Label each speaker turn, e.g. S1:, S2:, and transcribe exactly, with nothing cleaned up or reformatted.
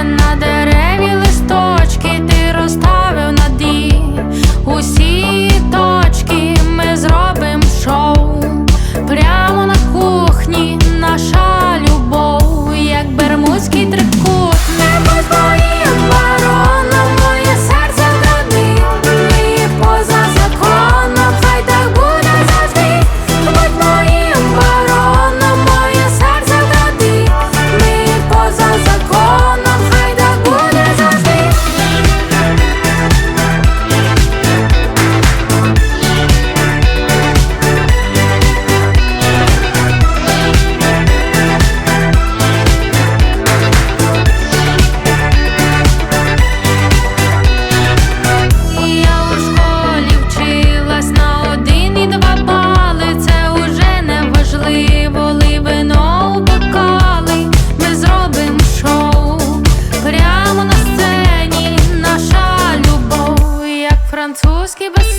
S1: на дереві листочки ти розставив на дні. Усі точки ми зробим шоу. Прямо на кухні наша любов, як бермудський трикут. Не будь моїм бароном, моє серце вкради. Ми поза законом, хай так буде завжди. Будь моїм бароном, моє серце вкради. Ми поза законом, хай так буде завжди. Я у школі вчилась на один і два бали. Це уже не важливо, ли вино у бокали. Ми зробим шоу прямо на сцені. Наша любов, як французький басейн.